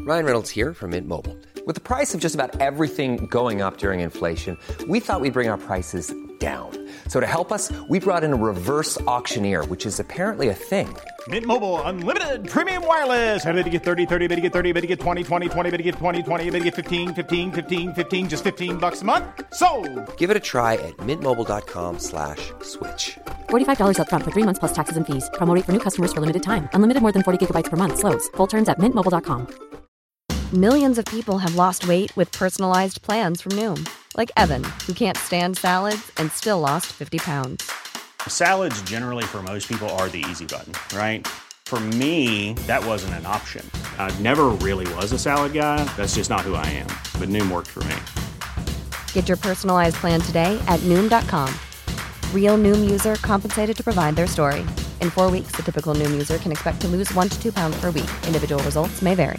Ryan Reynolds here from Mint Mobile. With the price of just about everything going up during inflation, we thought we'd bring our prices down. So to help us, we brought in a reverse auctioneer, which is apparently a thing. Mint Mobile Unlimited Premium Wireless. How to get 30, 30, bit to get 30, bit to get 20, 20, 20, bit to get 20, 20, bit to get 15, 15, 15, 15, just $15 a month? Sold! Give it a try at mintmobile.com/switch. $45 up front for 3 months plus taxes and fees. Promo rate for new customers for limited time. Unlimited more than 40 gigabytes per month. Slows full terms at mintmobile.com. Millions of people have lost weight with personalized plans from Noom. Like Evan, who can't stand salads and still lost 50 pounds. Salads generally for most people are the easy button, right? For me, that wasn't an option. I never really was a salad guy. That's just not who I am. But Noom worked for me. Get your personalized plan today at Noom.com. Real Noom user compensated to provide their story. In 4 weeks, the typical Noom user can expect to lose 1 to 2 pounds per week. Individual results may vary.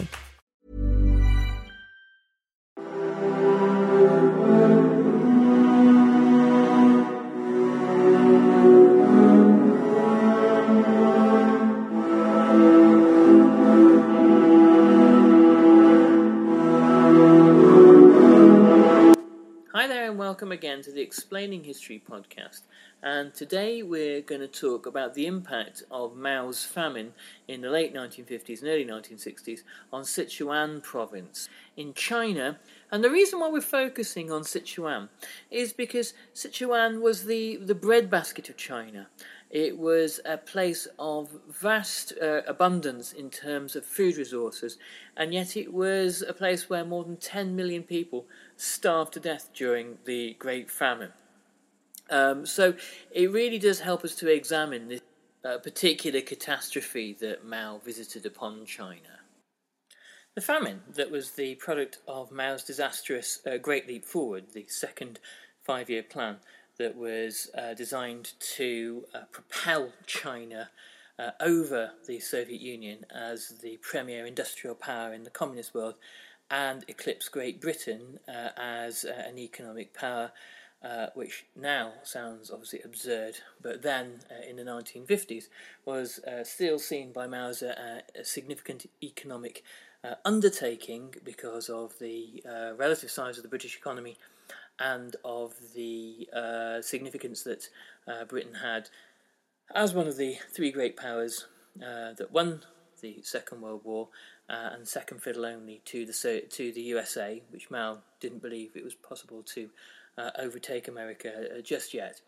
Welcome again to the Explaining History podcast, and today we're going to talk about the impact of Mao's famine in the late 1950s and early 1960s on Sichuan province in China. And the reason why we're focusing on Sichuan is because Sichuan was the breadbasket of China. It was a place of vast abundance in terms of food resources, and yet it was a place where more than 10 million people starved to death during the Great Famine. So it really does help us to examine this particular catastrophe that Mao visited upon China. The famine that was the product of Mao's disastrous Great Leap Forward, the second five-year plan, that was designed to propel China over the Soviet Union as the premier industrial power in the communist world and eclipse Great Britain as an economic power, which now sounds obviously absurd, but then in the 1950s was still seen by Mao as a significant economic undertaking because of the relative size of the British economy and of the significance that Britain had as one of the three great powers that won the Second World War and second fiddle only to the USA, which Mao didn't believe it was possible to overtake America just yet.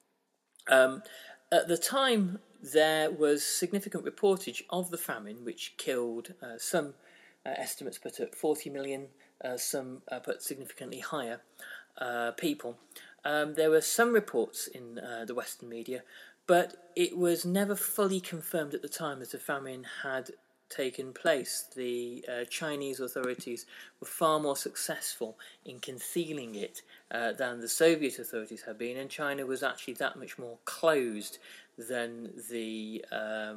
At the time, there was significant reportage of the famine, which killed some estimates put at 40 million, some put significantly higher people. There were some reports in the Western media, but it was never fully confirmed at the time that a famine had taken place. The Chinese authorities were far more successful in concealing it than the Soviet authorities had been, and China was actually that much more closed than the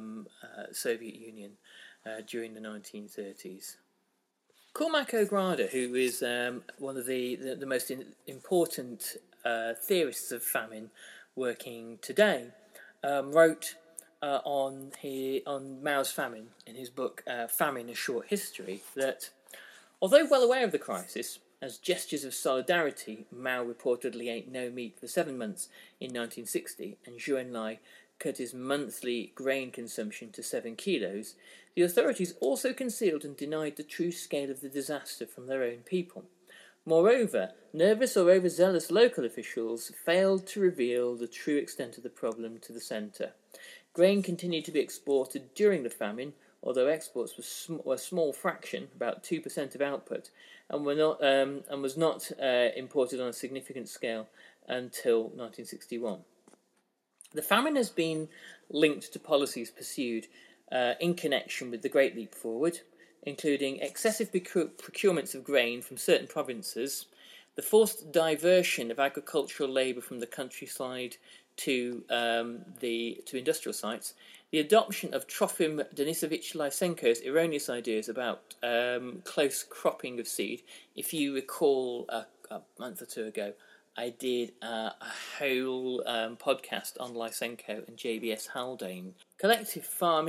Soviet Union during the 1930s. Cormac O'Grada, who is one of the most important theorists of famine working today, wrote on Mao's famine in his book Famine: A Short History that, although well aware of the crisis, as gestures of solidarity, Mao reportedly ate no meat for 7 months in 1960, and Zhou Enlai cut his monthly grain consumption to 7 kilos, the authorities also concealed and denied the true scale of the disaster from their own people. Moreover, nervous or overzealous local officials failed to reveal the true extent of the problem to the centre. Grain continued to be exported during the famine, although exports were a small fraction, about 2% of output, and was not imported on a significant scale until 1961. The famine has been linked to policies pursued in connection with the Great Leap Forward, including excessive procurements of grain from certain provinces, the forced diversion of agricultural labour from the countryside to industrial sites, the adoption of Trofim Denisovich Lysenko's erroneous ideas about close cropping of seed. If you recall, a month or two ago, I did a whole podcast on Lysenko and JBS Haldane. Collective farming,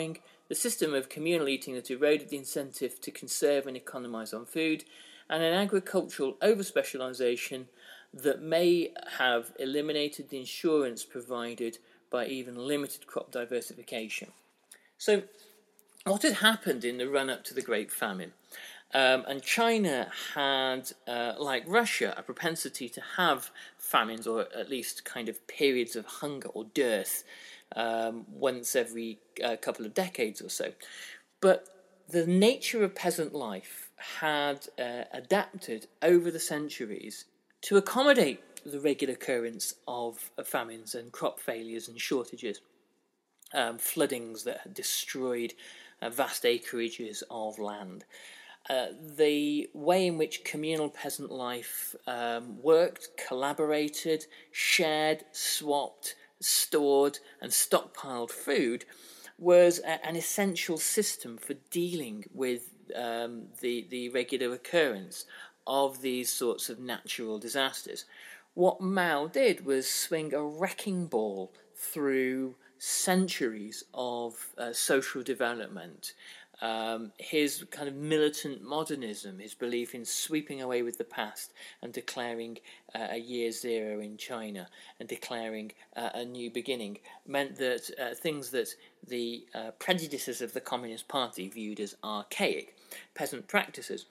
the system of communal eating that eroded the incentive to conserve and economise on food, and an agricultural over-specialisation that may have eliminated the insurance provided by even limited crop diversification. So, what had happened in the run-up to the Great Famine? And China had, like Russia, a propensity to have famines, or at least kind of periods of hunger or dearth, once every couple of decades or so. But the nature of peasant life had adapted over the centuries to accommodate the regular occurrence of famines and crop failures and shortages, floodings that had destroyed vast acreages of land. The way in which communal peasant life worked, collaborated, shared, swapped, stored and stockpiled food was an essential system for dealing with the regular occurrence of these sorts of natural disasters. What Mao did was swing a wrecking ball through centuries of social development. His kind of militant modernism, his belief in sweeping away with the past and declaring a year zero in China and declaring a new beginning, meant that things that the prejudices of the Communist Party viewed as archaic, peasant practices,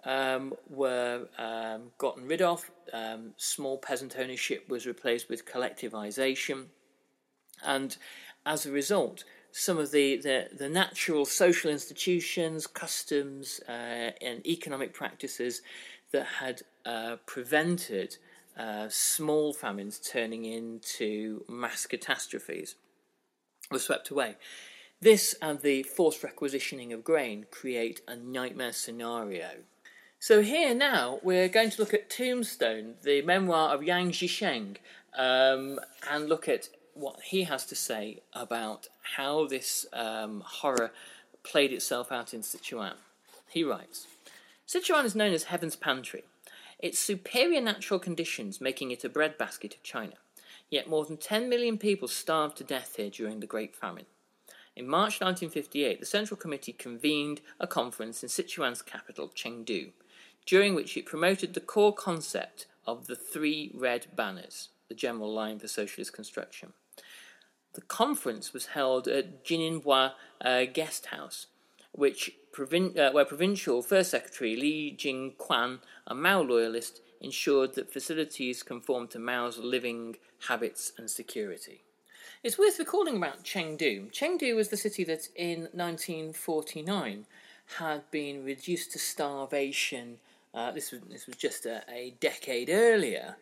were gotten rid of. Small peasant ownership was replaced with collectivization, and as a result, some of the natural social institutions, customs, and economic practices that had prevented small famines turning into mass catastrophes were swept away. This and the forced requisitioning of grain create a nightmare scenario. So here now we're going to look at Tombstone, the memoir of Yang Zhisheng, and look at what he has to say about how this horror played itself out in Sichuan. He writes, Sichuan is known as Heaven's Pantry, its superior natural conditions making it a breadbasket of China. Yet more than 10 million people starved to death here during the Great Famine. In March 1958, the Central Committee convened a conference in Sichuan's capital, Chengdu, during which it promoted the core concept of the 3 red banners, the general line for socialist construction. The conference was held at Jininhua Guest House, where Provincial First Secretary Li Jingquan, a Mao loyalist, ensured that facilities conformed to Mao's living habits and security. It's worth recalling about Chengdu. Chengdu was the city that in 1949 had been reduced to starvation. This was just a decade earlier,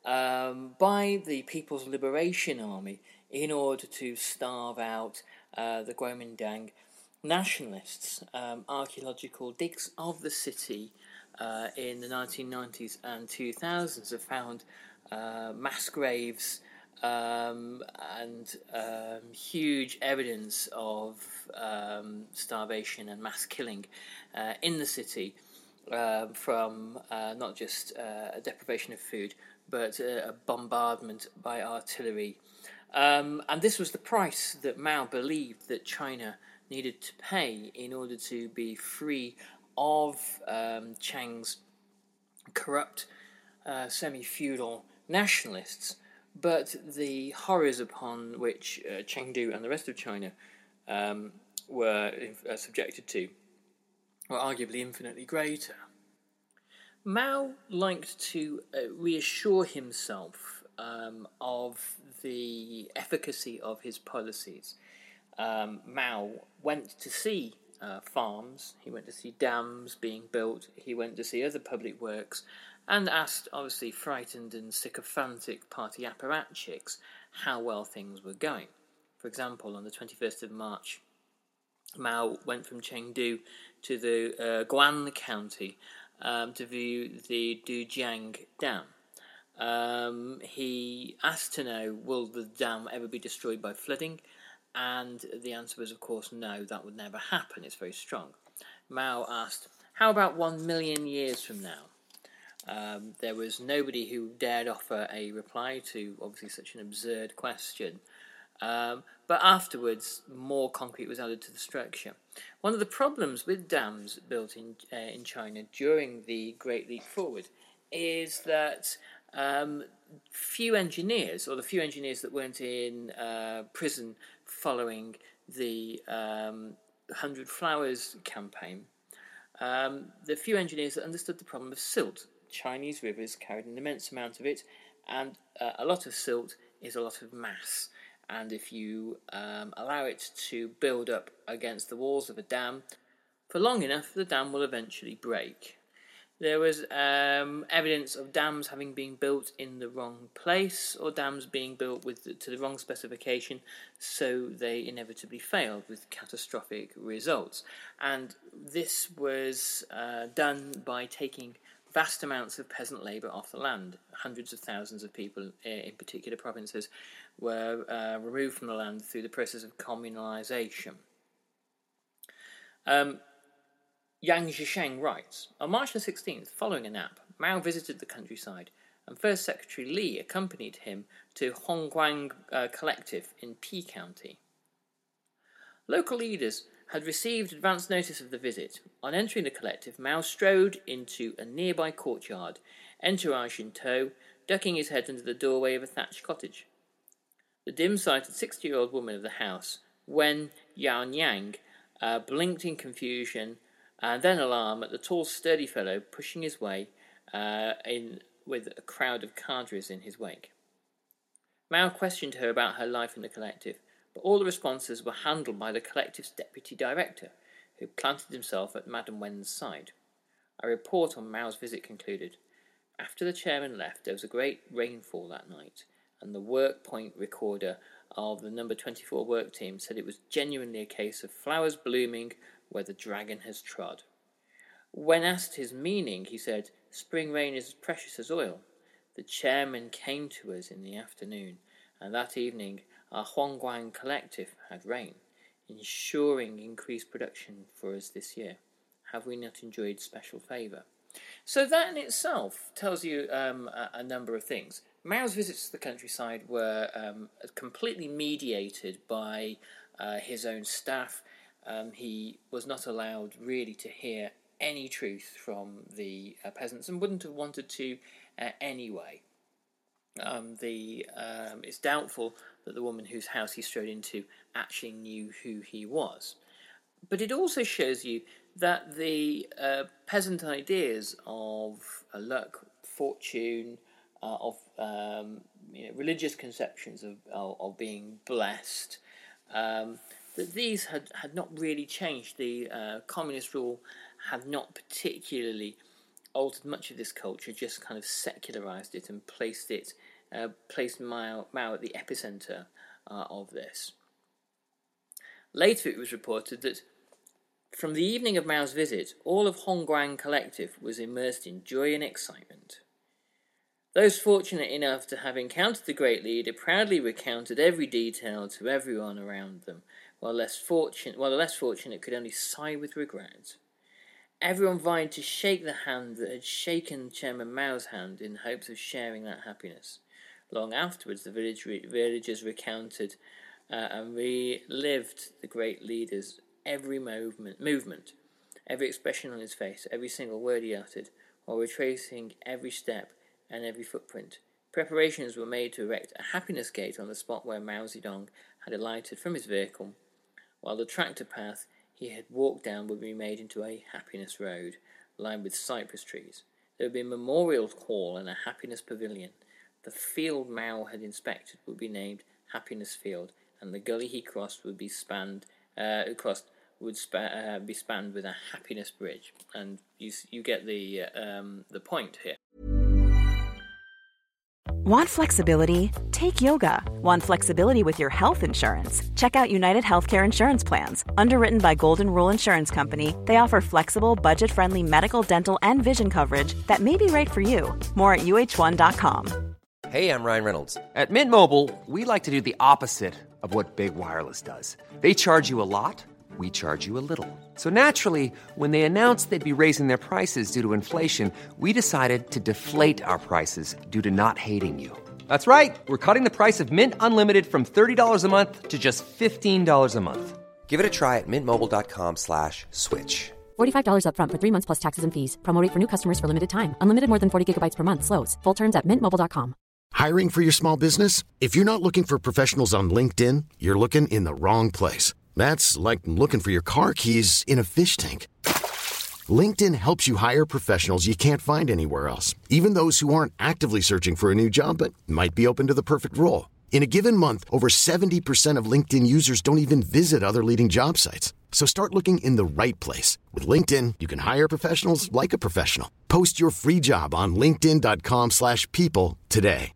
by the People's Liberation Army in order to starve out the Kuomintang nationalists. Archaeological digs of the city in the 1990s and 2000s have found mass graves and huge evidence of starvation and mass killing in the city from not just a deprivation of food, but a bombardment by artillery. And this was the price that Mao believed that China needed to pay in order to be free of Chiang's corrupt semi-feudal nationalists. But the horrors upon which Chengdu and the rest of China were subjected to were arguably infinitely greater. Mao liked to reassure himself of the efficacy of his policies. Mao went to see farms, he went to see dams being built, he went to see other public works, and asked, obviously frightened and sycophantic party apparatchiks, how well things were going. For example, on the 21st of March, Mao went from Chengdu to the Guan County to view the Dujiang Dam. He asked to know, will the dam ever be destroyed by flooding? And the answer was, of course, no, that would never happen, it's very strong. Mao asked, how about 1 million years from now? There was nobody who dared offer a reply to, obviously, such an absurd question. But afterwards, more concrete was added to the structure. One of the problems with dams built in China during the Great Leap Forward is that few engineers, or the few engineers that weren't in prison following the 100 Flowers campaign, the few engineers that understood the problem of silt. Chinese rivers carried an immense amount of it, and a lot of silt is a lot of mass. And if you allow it to build up against the walls of a dam for long enough, the dam will eventually break. There was evidence of dams having been built in the wrong place, or dams being built to the wrong specification, so they inevitably failed with catastrophic results. And this was done by taking vast amounts of peasant labour off the land. Hundreds of thousands of people in particular provinces were removed from the land through the process of communalisation. Yang Zhisheng writes, on March the 16th, following a nap, Mao visited the countryside, and First Secretary Li accompanied him to Hongguang Collective in P County. Local leaders had received advance notice of the visit. On entering the collective, Mao strode into a nearby courtyard, entourage in tow, ducking his head under the doorway of a thatched cottage. The dim-sighted 60-year-old woman of the house, Wen Yaonyang, blinked in confusion and then alarm at the tall, sturdy fellow pushing his way in with a crowd of cadres in his wake. Mao questioned her about her life in the collective, but all the responses were handled by the collective's deputy director, who planted himself at Madame Wen's side. A report on Mao's visit concluded, after the chairman left, there was a great rainfall that night, and the work point recorder of the number 24 work team said it was genuinely a case of flowers blooming where the dragon has trod. When asked his meaning, he said, spring rain is as precious as oil. The chairman came to us in the afternoon, and that evening our Hongguang collective had rain, ensuring increased production for us this year. Have we not enjoyed special favour? So that in itself tells you a number of things. Mao's visits to the countryside were completely mediated by his own staff. He was not allowed really to hear any truth from the peasants, and wouldn't have wanted to anyway. It's doubtful that the woman whose house he strode into actually knew who he was. But it also shows you that the peasant ideas of luck, fortune, of religious conceptions of being blessed, that these had not really changed. The communist rule had not particularly altered much of this culture, just kind of secularized it and placed Mao at the epicenter of this. Later it was reported that from the evening of Mao's visit, all of Hongguang Collective was immersed in joy and excitement. Those fortunate enough to have encountered the great leader proudly recounted every detail to everyone around them, while the less fortunate could only sigh with regret. Everyone vied to shake the hand that had shaken Chairman Mao's hand in hopes of sharing that happiness. Long afterwards, the villagers recounted and relived the great leader's every movement, every expression on his face, every single word he uttered, while retracing every step and every footprint. Preparations were made to erect a happiness gate on the spot where Mao Zedong had alighted from his vehicle, while the tractor path he had walked down would be made into a happiness road, lined with cypress trees. There would be a memorial hall and a happiness pavilion. The field Mao had inspected would be named Happiness Field, and the gully he crossed would be spanned with a happiness bridge. And you get the point here. Want flexibility? Take yoga. Want flexibility with your health insurance? Check out United Healthcare Insurance Plans. Underwritten by Golden Rule Insurance Company, they offer flexible, budget-friendly medical, dental, and vision coverage that may be right for you. More at UH1.com. Hey, I'm Ryan Reynolds. At Mint Mobile, we like to do the opposite of what Big Wireless does. They charge you a lot. We charge you a little. So naturally, when they announced they'd be raising their prices due to inflation, we decided to deflate our prices due to not hating you. That's right. We're cutting the price of Mint Unlimited from $30 a month to just $15 a month. Give it a try at mintmobile.com/switch. $45 up front for 3 months plus taxes and fees. Promo rate for new customers for limited time. Unlimited more than 40 gigabytes per month. Slows full terms at mintmobile.com. Hiring for your small business? If you're not looking for professionals on LinkedIn, you're looking in the wrong place. That's like looking for your car keys in a fish tank. LinkedIn helps you hire professionals you can't find anywhere else, even those who aren't actively searching for a new job but might be open to the perfect role. In a given month, over 70% of LinkedIn users don't even visit other leading job sites. So start looking in the right place. With LinkedIn, you can hire professionals like a professional. Post your free job on linkedin.com/people today.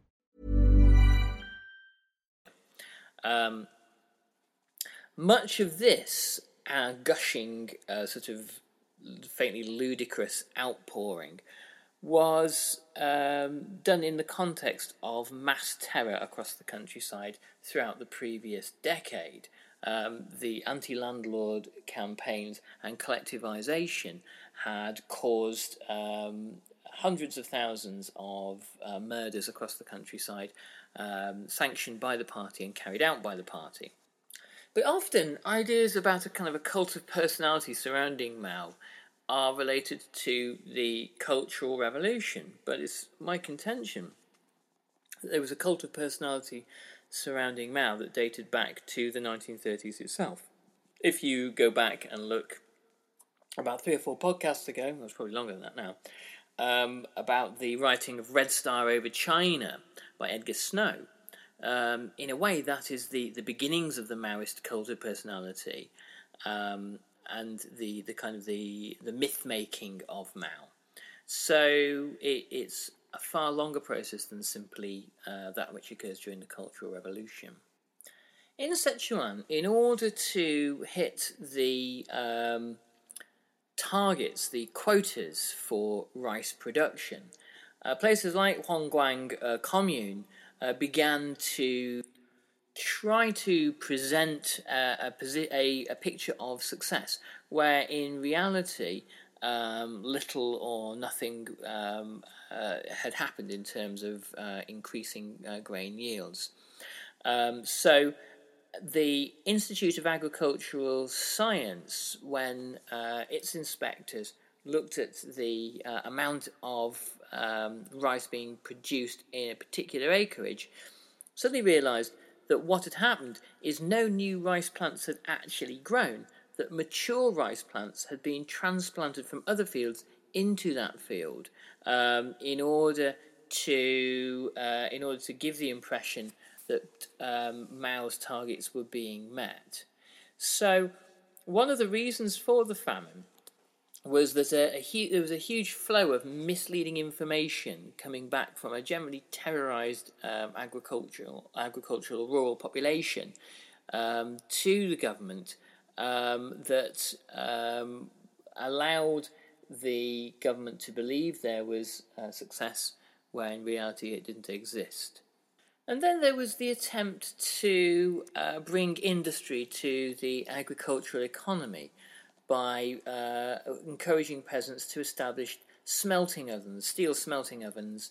Much of this gushing, sort of faintly ludicrous outpouring was done in the context of mass terror across the countryside throughout the previous decade. The anti-landlord campaigns and collectivisation had caused hundreds of thousands of murders across the countryside, sanctioned by the party and carried out by the party. But often, ideas about a kind of a cult of personality surrounding Mao are related to the Cultural Revolution. But it's my contention that there was a cult of personality surrounding Mao that dated back to the 1930s itself. If you go back and look about 3 or 4 podcasts ago, that's probably longer than that now, about the writing of Red Star Over China by Edgar Snow, in a way that is the beginnings of the Maoist cult of personality, and the kind of the myth making of Mao. So it's a far longer process than simply that which occurs during the Cultural Revolution. In Sichuan, in order to hit the targets, the quotas for rice production, places like Huangguang Commune began to try to present a picture of success, where in reality little or nothing had happened in terms of increasing grain yields. So the Institute of Agricultural Science, when its inspectors looked at the amount of rice being produced in a particular acreage, suddenly realised that what had happened is no new rice plants had actually grown, that mature rice plants had been transplanted from other fields into that field in order to give the impression that Mao's targets were being met. So one of the reasons for the famine was that there was a huge flow of misleading information coming back from a generally terrorised agricultural rural population to the government that allowed the government to believe there was success where in reality it didn't exist. And then there was the attempt to bring industry to the agricultural economy by encouraging peasants to establish smelting ovens, steel smelting ovens,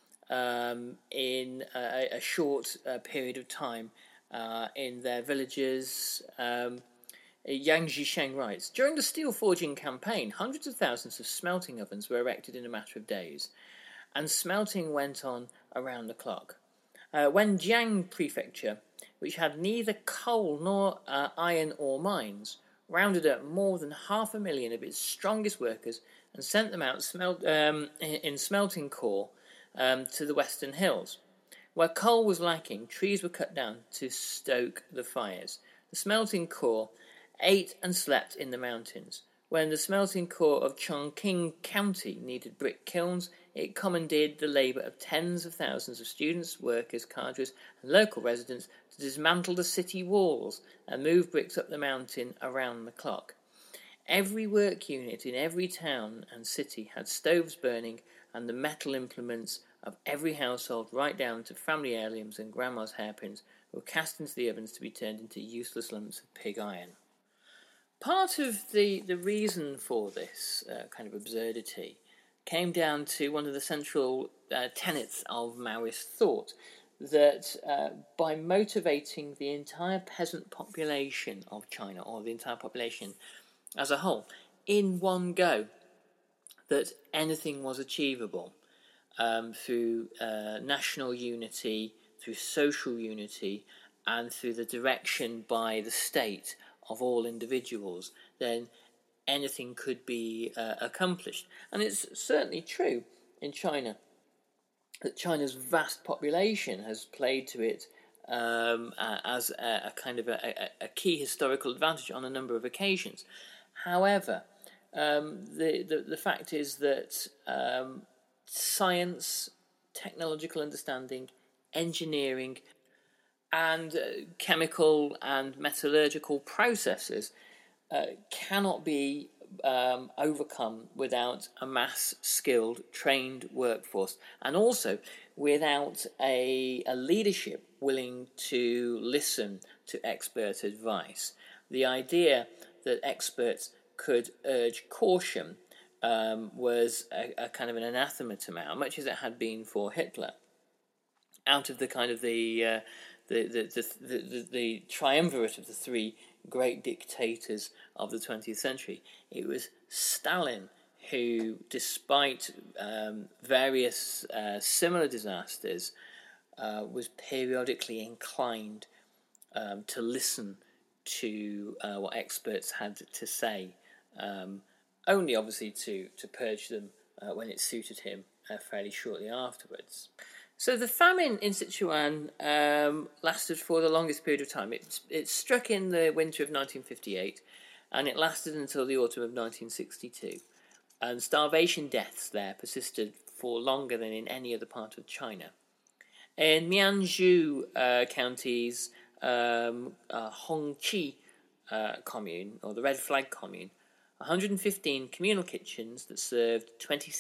in a short period of time in their villages. Yang Zhisheng writes, during the steel forging campaign, hundreds of thousands of smelting ovens were erected in a matter of days, and smelting went on around the clock. When Jiang Prefecture, which had neither coal nor iron ore mines, rounded up more than 500,000 of its strongest workers and sent them out in smelting core to the western hills. Where coal was lacking, trees were cut down to stoke the fires. The smelting core ate and slept in the mountains. When the smelting core of Chongqing County needed brick kilns, it commandeered the labour of tens of thousands of students, workers, cadres, and local residents to dismantle the city walls and move bricks up the mountain around the clock. Every work unit in every town and city had stoves burning, and the metal implements of every household, right down to family heirlooms and grandma's hairpins, were cast into the ovens to be turned into useless lumps of pig iron. Part of the reason for this kind of absurdity came down to one of the central tenets of Maoist thought, that by motivating the entire peasant population of China, or the entire population as a whole, in one go, that anything was achievable through national unity, through social unity, and through the direction by the state of all individuals, then anything could be accomplished. And it's certainly true in China that China's vast population has played to it as a kind of a key historical advantage on a number of occasions. However, the fact is that science, technological understanding, engineering, and chemical and metallurgical processes cannot be overcome without a mass-skilled, trained workforce, and also without a leadership willing to listen to expert advice. The idea that experts could urge caution was a kind of an anathema to Mao, much as it had been for Hitler. Out of the kind of the triumvirate of the three great dictators of the 20th century, it was Stalin who, despite various similar disasters, was periodically inclined to listen to what experts had to say, only obviously to purge them when it suited him fairly shortly afterwards. So the famine in Sichuan lasted for the longest period of time. It struck in the winter of 1958, and it lasted until the autumn of 1962. And starvation deaths there persisted for longer than in any other part of China. In Mianzhu county's Hongqi commune, or the Red Flag commune, 115 communal kitchens that served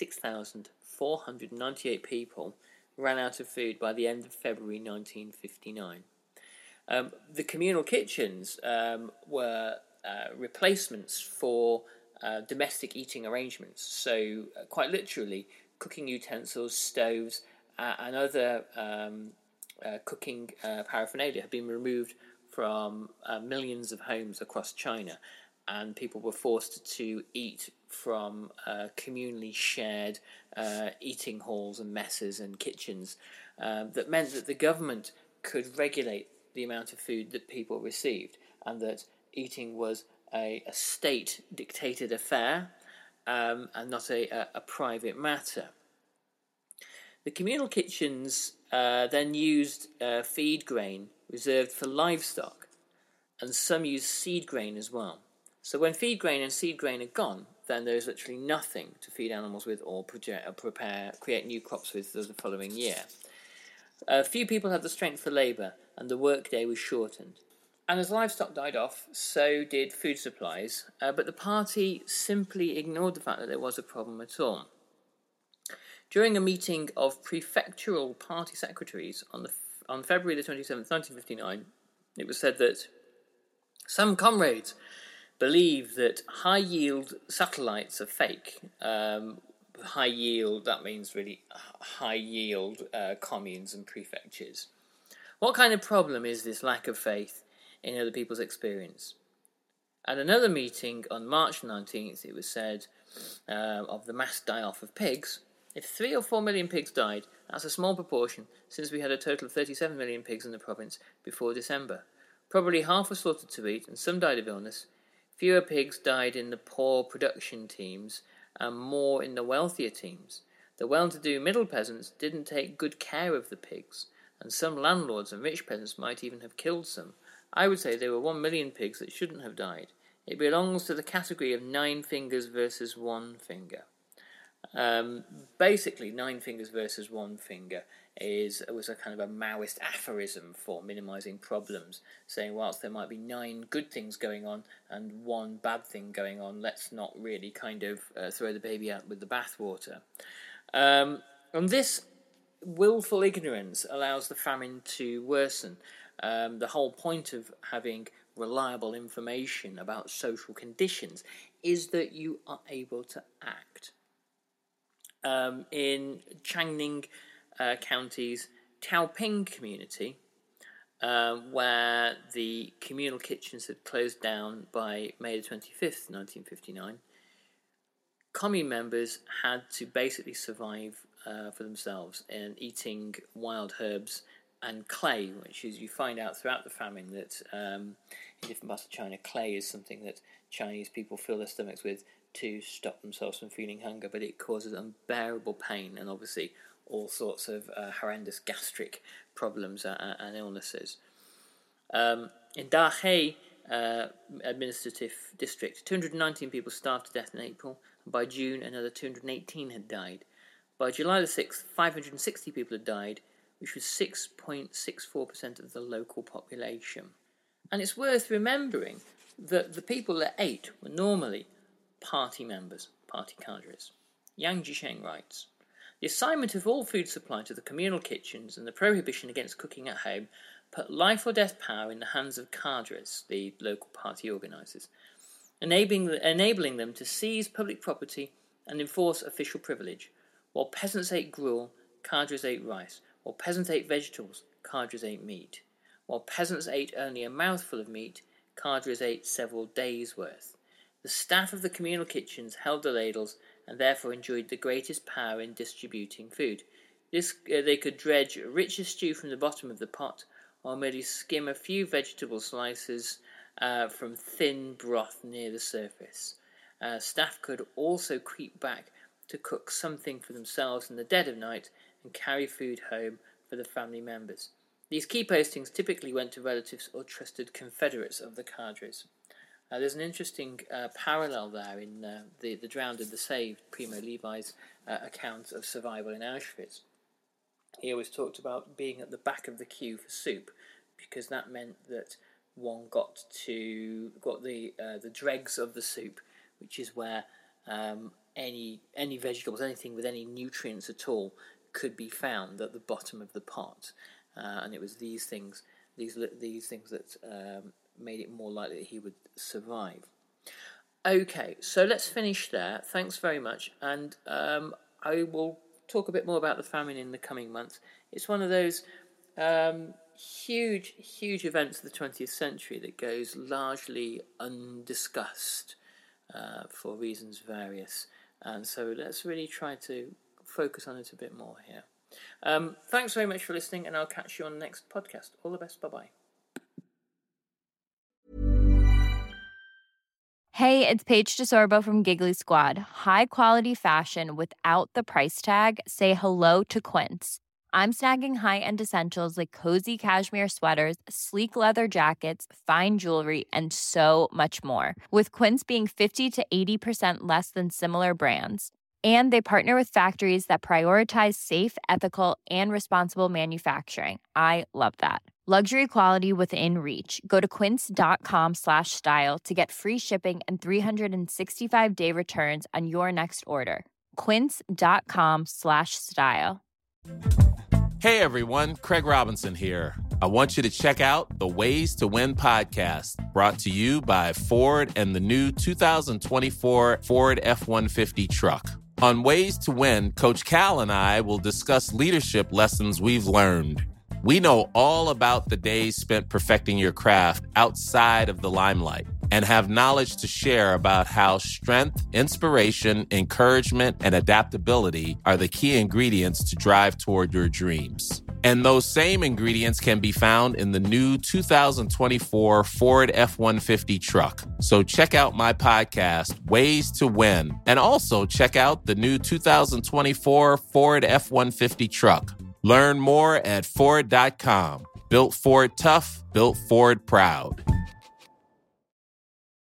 26,498 people ran out of food by the end of February 1959. The communal kitchens were replacements for domestic eating arrangements, so quite literally cooking utensils, stoves, and other cooking paraphernalia had been removed from millions of homes across China, and people were forced to eat from communally shared eating halls and messes and kitchens. That meant that the government could regulate the amount of food that people received, and that eating was a state-dictated affair and not a private matter. The communal kitchens then used feed grain reserved for livestock, and some used seed grain as well. So when feed grain and seed grain are gone, then there is literally nothing to feed animals with or create new crops with the following year. Few people had the strength for labour, and the workday was shortened. And as livestock died off, so did food supplies, but the party simply ignored the fact that there was a problem at all. During a meeting of prefectural party secretaries on February the 27th, 1959, it was said that some comrades believe that high-yield satellites are fake. High-yield, that means really high-yield communes and prefectures. What kind of problem is this lack of faith in other people's experience? At another meeting on March 19th, it was said of the mass die-off of pigs, if 3 or 4 million pigs died, that's a small proportion, since we had a total of 37 million pigs in the province before December. Probably half were slaughtered to eat, and some died of illness. Fewer pigs died in the poor production teams, and more in the wealthier teams. The well-to-do middle peasants didn't take good care of the pigs, and some landlords and rich peasants might even have killed some. I would say there were 1 million pigs that shouldn't have died. It belongs to the category of 9 fingers versus 1 finger. Basically, 9 fingers versus 1 finger was a kind of a Maoist aphorism for minimising problems, saying whilst there might be 9 good things going on and 1 bad thing going on, let's not really kind of throw the baby out with the bathwater. And this willful ignorance allows the famine to worsen. The whole point of having reliable information about social conditions is that you are able to act. In Changning counties Taoping community, where the communal kitchens had closed down by May the 25th, 1959, commune members had to basically survive for themselves and eating wild herbs and clay, which is, you find out throughout the famine that in different parts of China, clay is something that Chinese people fill their stomachs with to stop themselves from feeling hunger, but it causes unbearable pain and obviously all sorts of horrendous gastric problems and illnesses. In Dahei administrative district, 219 people starved to death in April, and by June another 218 had died. By July the 6th, 560 people had died, which was 6.64% of the local population. And it's worth remembering that the people that ate were normally party members, party cadres. Yang Jisheng writes, "The assignment of all food supply to the communal kitchens and the prohibition against cooking at home put life or death power in the hands of cadres, the local party organisers, enabling them to seize public property and enforce official privilege. While peasants ate gruel, cadres ate rice. While peasants ate vegetables, cadres ate meat. While peasants ate only a mouthful of meat, cadres ate several days' worth. The staff of the communal kitchens held the ladles and therefore enjoyed the greatest power in distributing food. They could dredge a richer stew from the bottom of the pot, or merely skim a few vegetable slices from thin broth near the surface. Staff could also creep back to cook something for themselves in the dead of night and carry food home for the family members. These key postings typically went to relatives or trusted confederates of the cadres." There's an interesting parallel there in the Drowned and the Saved, Primo Levi's account of survival in Auschwitz. He always talked about being at the back of the queue for soup, because that meant that one got the dregs of the soup, which is where any vegetables, anything with any nutrients at all, could be found at the bottom of the pot, and it was these things that made it more likely that he would survive. Okay, so let's finish there. Thanks very much, and I will talk a bit more about the famine in the coming months. It's one of those huge events of the 20th century that goes largely undiscussed for reasons various, and so let's really try to focus on it a bit more here. Thanks very much for listening, and I'll catch you on the next podcast. All the best. Bye-bye. Hey, it's Paige DeSorbo from Giggly Squad. High quality fashion without the price tag. Say hello to Quince. I'm snagging high-end essentials like cozy cashmere sweaters, sleek leather jackets, fine jewelry, and so much more. With Quince being 50 to 80% less than similar brands. And they partner with factories that prioritize safe, ethical, and responsible manufacturing. I love that. Luxury quality within reach. Go to quince.com/style to get free shipping and 365-day returns on your next order. Quince.com/style. Hey everyone, Craig Robinson here. I want you to check out the Ways to Win podcast, brought to you by Ford and the new 2024 Ford F-150 truck. On Ways to Win, Coach Cal and I will discuss leadership lessons we've learned. We know all about the days spent perfecting your craft outside of the limelight and have knowledge to share about how strength, inspiration, encouragement, and adaptability are the key ingredients to drive toward your dreams. And those same ingredients can be found in the new 2024 Ford F-150 truck. So check out my podcast, Ways to Win, and also check out the new 2024 Ford F-150 truck. Learn more at Ford.com. Built Ford tough, built Ford proud.